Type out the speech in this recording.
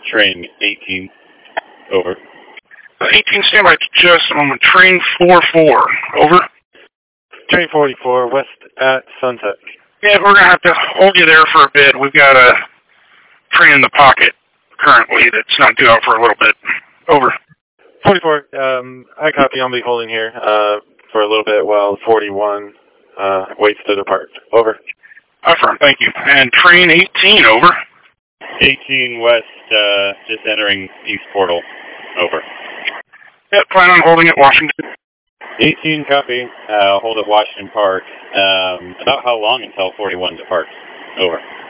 Train 18, over. 18, stand by just a moment. Train 44, over. Train 44, west at Sunset. Yeah, we're going to have to hold you there for a bit. We've got a train in the pocket currently that's not due out for a little bit. Over. 44, I copy. I'll be holding here for a little bit while 41 waits to depart. Over. Affirm, thank you. And train 18, over. 18 west, just entering East Portal, over. Yeah, plan on holding at Washington. 18, copy. Hold at Washington Park. About how long until 41 departs? Over.